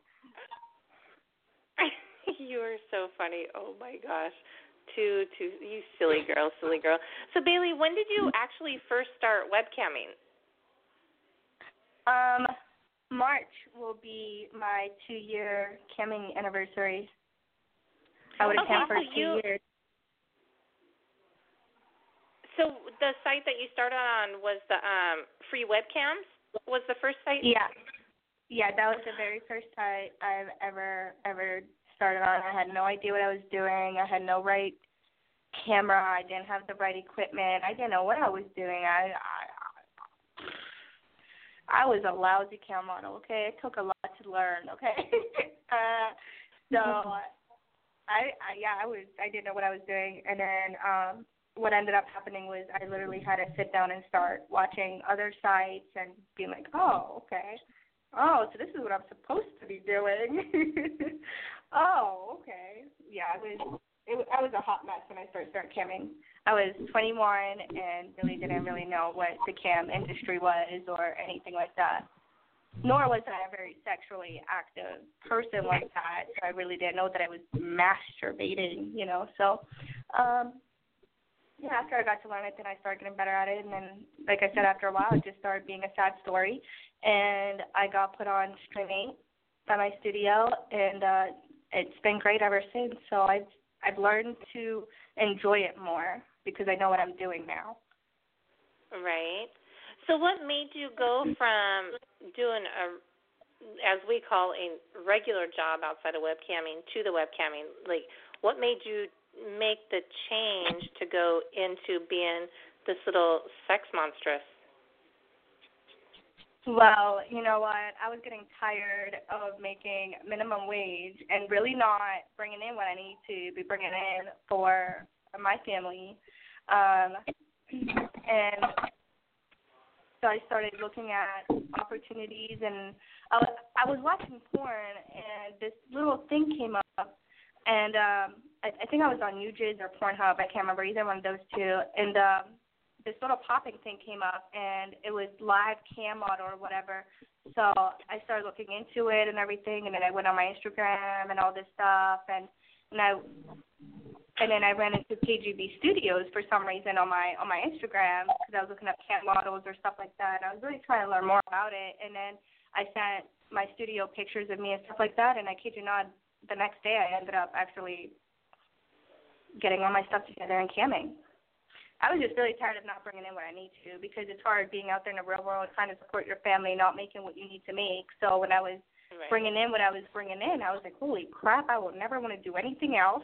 You are so funny. Oh, my gosh. Too, too, you silly girl, silly girl. So, Bailey, when did you actually first start webcamming? Um, March will be my two-year camming anniversary. I would have okay, cammed for so two you, years. So the site that you started on was the um, Free Webcams? Was the first site? Yeah. Yeah, that was the very first site I've ever, ever started on. I had no idea what I was doing. I had no right camera. I didn't have the right equipment. I didn't know what I was doing. I, I, I was a lousy cam model, okay? It took a lot to learn, okay? uh, so, I, I, yeah, I was, I didn't know what I was doing. And then um, what ended up happening was I literally had to sit down and start watching other sites and being like, oh, okay. Oh, so this is what I'm supposed to be doing. Oh, okay. Yeah, it was, it was. I was a hot mess when I first started camming. I was twenty-one and really didn't really know what the cam industry was or anything like that. Nor was I a very sexually active person like that. So I really didn't know that I was masturbating, you know. So, um, yeah, after I got to learn it, then I started getting better at it. And then, like I said, after a while, it just started being a sad story. And I got put on streaming by my studio, and uh, it's been great ever since. So I've I've learned to enjoy it more because I know what I'm doing now. Right. So what made you go from doing a, as we call a regular job outside of webcamming to the webcamming? Like, what made you make the change to go into being this little sex monstrous? Well, you know what? I was getting tired of making minimum wage and really not bringing in what I need to be bringing in for my family. Um, and so I started looking at opportunities, and I was, I was watching porn, and this little thing came up, and um, I, I think I was on UJizz or Pornhub. I can't remember, either one of those two. And um, this little popping thing came up, and it was live cam model or whatever. So I started looking into it and everything, and then I went on my Instagram and all this stuff, and and I and then I ran into K G B Studios for some reason on my on my Instagram because I was looking up cam models or stuff like that. And I was really trying to learn more about it, and then I sent my studio pictures of me and stuff like that, and I kid you not, the next day I ended up actually getting all my stuff together and camming. I was just really tired of not bringing in what I need to because it's hard being out there in the real world trying to support your family, not making what you need to make. So when I was right. bringing in what I was bringing in, I was like, holy crap, I will never want to do anything else.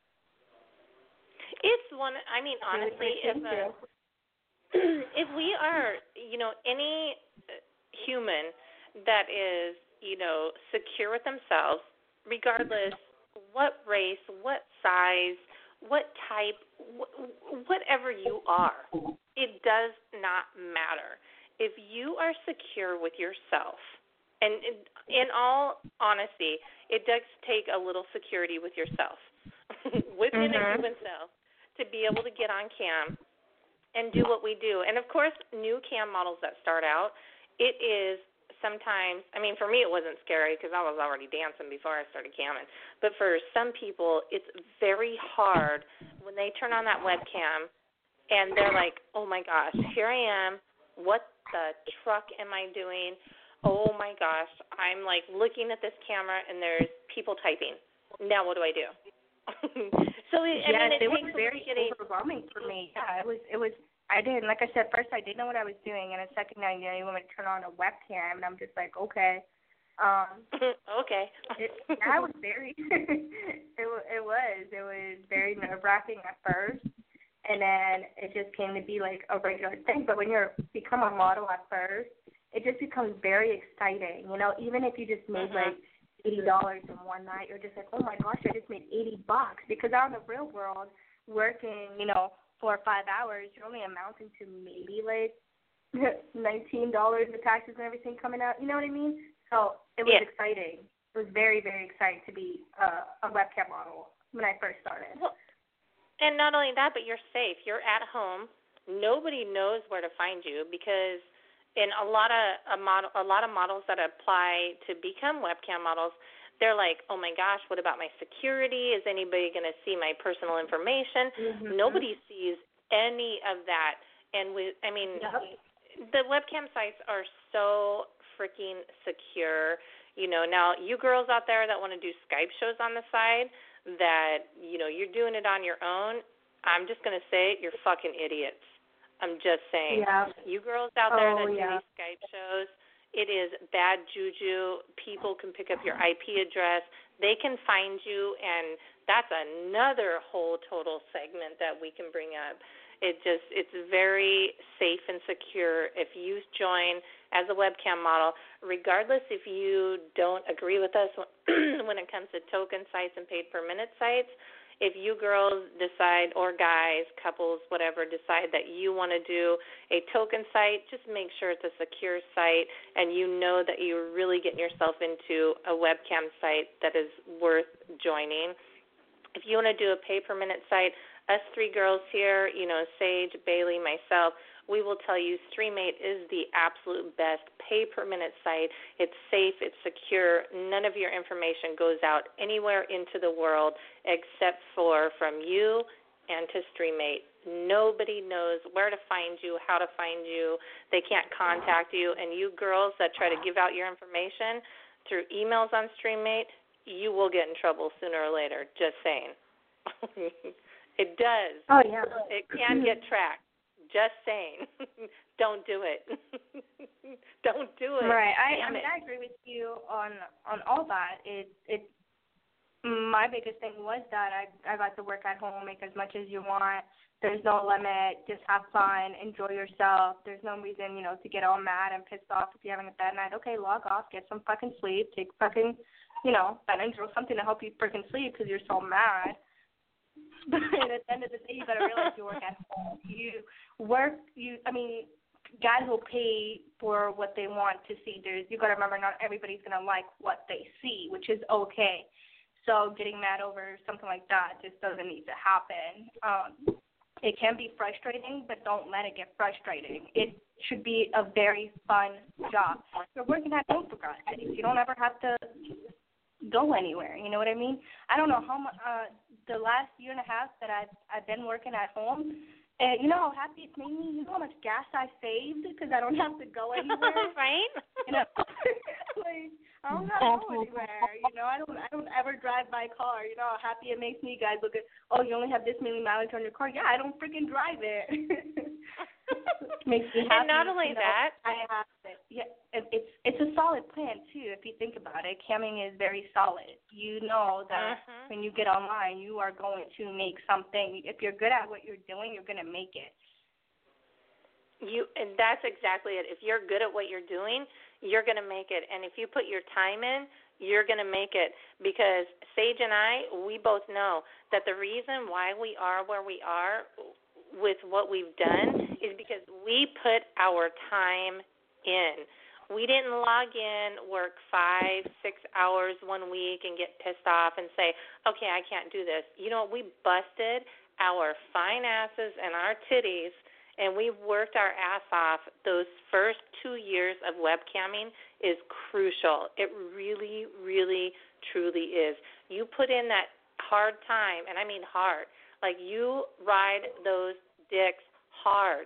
It's one, I mean, honestly, if, a, if we are, you know, any human that is, you know, secure with themselves, regardless what race, what size, what type, wh- whatever you are, it does not matter. If you are secure with yourself, and in, in all honesty, it does take a little security with yourself, within mm-hmm. a human self, to be able to get on cam and do what we do. And, of course, new cam models that start out, it is sometimes, I mean, for me it wasn't scary because I was already dancing before I started camming. But for some people, it's very hard when they turn on that webcam and they're like, oh, my gosh, here I am. What the truck am I doing? Oh, my gosh, I'm, like, looking at this camera and there's people typing. Now what do I do? so, it, I yeah, mean, it, it takes was very getting... overwhelming for me. Yeah, it was, it was. I didn't, like I said, first I didn't know what I was doing, and a second I you know, you want me to turn on a webcam, and I'm just like, okay. Um, okay. it, yeah, it was very, it, it was, it was very nerve-wracking at first, and then it just came to be like a regular thing, but when you become a model at first, it just becomes very exciting, you know, even if you just made mm-hmm. like eighty dollars in one night. You're just like, oh my gosh, I just made eighty bucks. Because out in the real world, working, you know, four or five hours, you're only amounting to maybe like nineteen dollars with taxes and everything coming out. You know what I mean? So it was yeah. exciting. It was very, very exciting to be uh, a webcam model when I first started. Well, and not only that, but you're safe. You're at home. Nobody knows where to find you because in a lot of a model, a lot of models that apply to become webcam models, they're like, oh my gosh, what about my security? Is anybody going to see my personal information? Mm-hmm. Nobody sees any of that. And we, I mean, yep. the webcam sites are so freaking secure. You know, now you girls out there that want to do Skype shows on the side, that, you know, you're doing it on your own, I'm just going to say it, you're fucking idiots. I'm just saying. Yeah. You girls out there oh, that yeah. do these Skype shows, it is bad juju. People can pick up your I P address. They can find you, and that's another whole total segment that we can bring up. It just, it's very safe and secure if you join as a webcam model, regardless if you don't agree with us when it comes to token sites and paid per minute sites. If you girls decide, or guys, couples, whatever, decide that you want to do a token site, just make sure it's a secure site and you know that you're really getting yourself into a webcam site that is worth joining. If you want to do a pay per minute site, us three girls here, you know, Sage, Bailey, myself, we will tell you StreamMate is the absolute best pay per minute site. It's safe, it's secure. None of your information goes out anywhere into the world except for from you and to StreamMate. Nobody knows where to find you, how to find you. They can't contact you. And you girls that try to give out your information through emails on StreamMate, you will get in trouble sooner or later, just saying. It does. Oh, yeah. It can get tracked. Just saying. Don't do it. Don't do it. Right. I, I Damn mean, it. I agree with you on on all that. It it. My biggest thing was that I I got to work at home, make as much as you want. There's no limit. Just have fun. Enjoy yourself. There's no reason, you know, to get all mad and pissed off if you're having a bad night. Okay, log off. Get some fucking sleep. Take fucking, you know, Benadryl, something to help you freaking sleep because you're so mad. But at the end of the day, you got to realize you work at home. You work, you, I mean, guys will pay for what they want to see. There's, you got to remember, not everybody's going to like what they see, which is okay. So getting mad over something like that just doesn't need to happen. Um, it can be frustrating, but don't let it get frustrating. It should be a very fun job. You're working at home, for God's sake. You don't ever have to go anywhere. You know what I mean? I don't know how much. Uh, the last year and a half that I've I've been working at home, and you know how happy it's made me. You know how much gas I saved because I don't have to go anywhere. Right? You know, like I don't have to go anywhere. You know, I don't I don't ever drive my car. You know how happy it makes me. Guys look at, oh, you only have this many mileage on your car. Yeah, I don't freaking drive it. Makes me happy. And not only you know, that, I have it. Yeah, it, it's it's a solid plan too. If you think about it, camming is very solid. You know that uh-huh. when you get online, you are going to make something. If you're good at what you're doing, you're going to make it. You and that's exactly it. If you're good at what you're doing, you're going to make it. And if you put your time in, you're going to make it. Because Sage and I, we both know that the reason why we are where we are with what we've done is because we put our time in. We didn't log in, work five, six hours one week and get pissed off and say, okay, I can't do this. You know, we busted our fine asses and our titties, and we worked our ass off. Those first two years of webcamming is crucial. It really, really, truly is. You put in that hard time, and I mean hard. Like, you ride those dicks hard.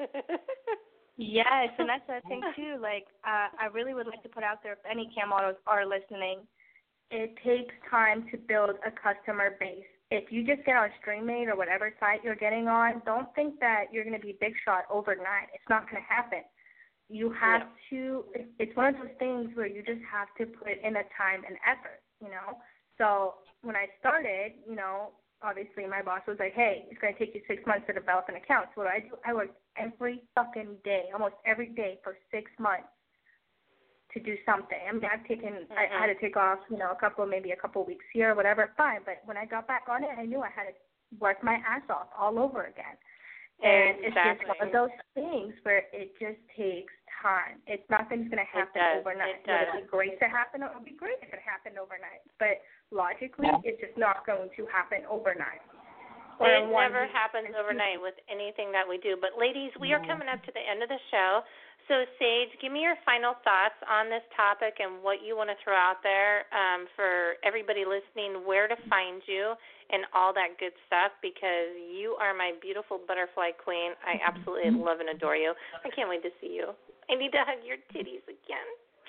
Yes, and that's the thing, too. Like, uh, I really would like to put out there, if any cam models are listening, it takes time to build a customer base. If you just get on StreamMate or whatever site you're getting on, don't think that you're going to be big shot overnight. It's not going to happen. You have yeah. to, it's one of those things where you just have to put in the time and effort, you know. So when I started, you know, obviously my boss was like, hey, it's going to take you six months to develop an account. So what I do, I worked every fucking day, almost every day for six months to do something. I mean, I've taken, Mm-hmm. I, I had to take off, you know, a couple, maybe a couple weeks here or whatever, fine. But when I got back on it, I knew I had to work my ass off all over again. And exactly. it's just one of those things where it just takes time. It's nothing's going to happen it does. overnight. It does. Would it be great to happen? It would be great if it happened overnight. But logically, yeah. it's just not going to happen overnight. Or it never week. happens overnight with anything that we do. But, ladies, we are coming up to the end of the show. So, Sage, give me your final thoughts on this topic and what you want to throw out there um, for everybody listening, where to find you and all that good stuff, because you are my beautiful butterfly queen. I absolutely love and adore you. I can't wait to see you. I need to hug your titties again.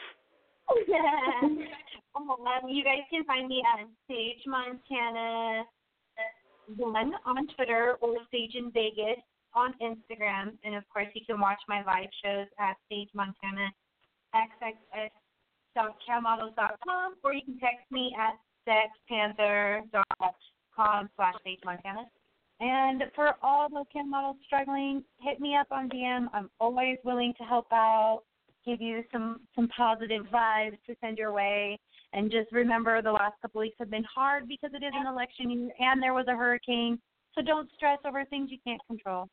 um, you guys can find me at Sage Montana one on Twitter or Sage in Vegas on Instagram, and of course you can watch my live shows at Sage Montana X X X dot cam models dot com, or you can text me at sexpanther dot com slash Sage Montana. And for all the cam models struggling, hit me up on D M. I'm always willing to help out, give you some, some positive vibes to send your way. And just remember, the last couple weeks have been hard because it is an election year and there was a hurricane. So don't stress over things you can't control.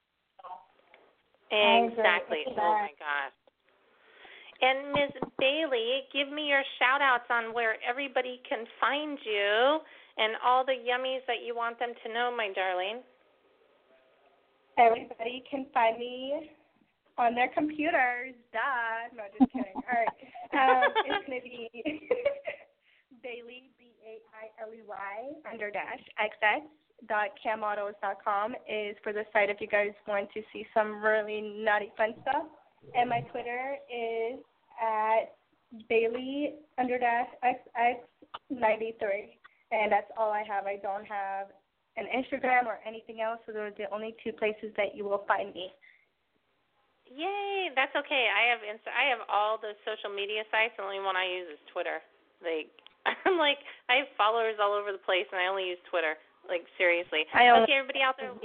Exactly. Oh, my gosh. And Miz Bailey, give me your shout-outs on where everybody can find you and all the yummies that you want them to know, my darling. Everybody can find me on their computers. Duh. No, just kidding. All right. Um, it's going to be Bailey, B A I L E Y, under dash, X X. dot cam models dot com is for the site if you guys want to see some really nutty fun stuff. And my Twitter is at Bailey under dash X X ninety-three. And that's all I have. I don't have an Instagram or anything else, so those are the only two places that you will find me. Yay, that's okay. I have Insta- I have all the social media sites. The only one I use is Twitter. Like, I'm like, I have followers all over the place, and I only use Twitter. Like, seriously. Okay, everybody out there.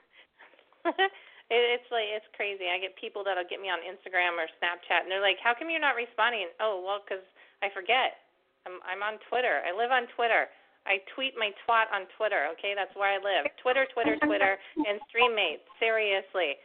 It's like, it's crazy. I get people that'll get me on Instagram or Snapchat, and they're like, how come you're not responding? Oh, well, because I forget. I'm, I'm on Twitter. I live on Twitter. I tweet my twat on Twitter, okay? That's where I live. Twitter, Twitter, Twitter, and StreamMate. Seriously.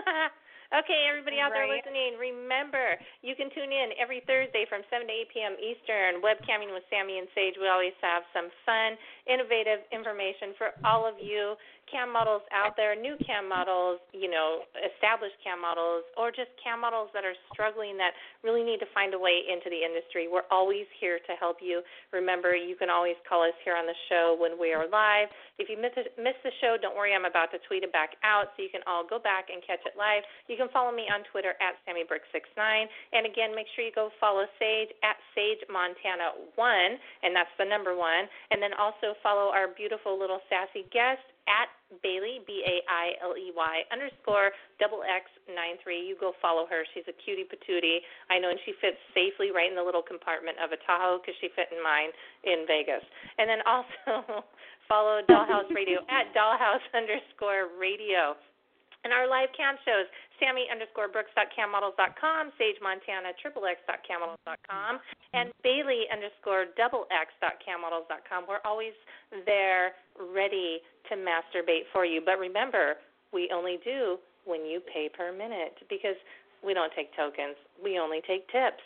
Okay, everybody out there right. listening, remember, you can tune in every Thursday from seven to eight p.m. Eastern, Webcamming with Sammy and Sage. We always have some fun, innovative information for all of you cam models out there, new cam models, you know, established cam models, or just cam models that are struggling that really need to find a way into the industry. We're always here to help you. Remember, you can always call us here on the show when we are live. If you miss the show, don't worry, I'm about to tweet it back out so you can all go back and catch it live. You can follow me on Twitter at Sammy Brick sixty-nine. And again, make sure you go follow Sage at Sage Montana one, and that's the number one. And then also follow our beautiful little sassy guest at Bailey, B A I L E Y, underscore double X nine three. You go follow her. She's a cutie patootie. I know, and she fits safely right in the little compartment of a Tahoe because she fit in mine in Vegas. And then also follow Dollhouse Radio at Dollhouse underscore radio. And our live cam shows, Sammy underscore Brooks dot cam models dot com, Sage Montana triple X dot cam models dot com, and Bailey underscore double X dot cam models dot com. We're always there ready to masturbate for you. But remember, we only do when you pay per minute because we don't take tokens. We only take tips.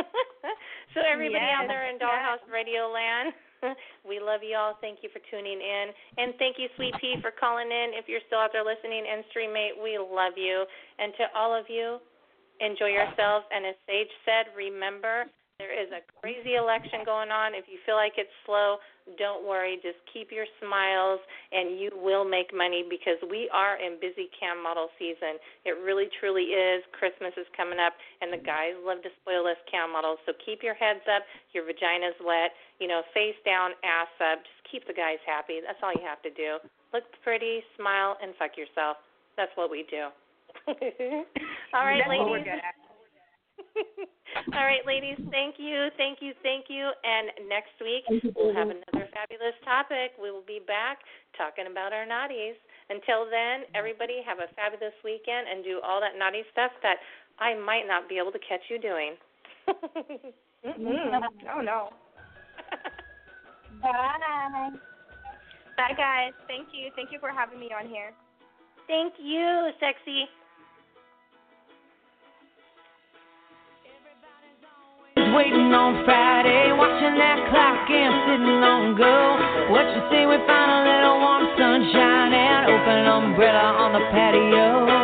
So everybody yes, out there in Dollhouse yes. Radio Land, we love you all. Thank you for tuning in. And thank you, Sweet Pea, for calling in. If you're still out there listening, and StreamMate, we love you. And to all of you, enjoy yourselves. And as Sage said, remember, there is a crazy election going on. If you feel like it's slow, don't worry. Just keep your smiles, and you will make money because we are in busy cam model season. It really, truly is. Christmas is coming up, and the guys love to spoil us cam models. So keep your heads up, your vagina's wet, you know, face down, ass up. Just keep the guys happy. That's all you have to do. Look pretty, smile, and fuck yourself. That's what we do. All right, That's ladies. what we're good at. All right, ladies, thank you, thank you, thank you. And next week, we'll have another fabulous topic. We will be back talking about our naughties. Until then, everybody have a fabulous weekend and do all that naughty stuff that I might not be able to catch you doing. Mm-mm. Oh, no. Bye. Bye, guys. Thank you. Thank you for having me on here. Thank you, sexy. Waiting on Friday, watching that clock and sitting on go. What you say we find a little warm sunshine and open umbrella on the patio?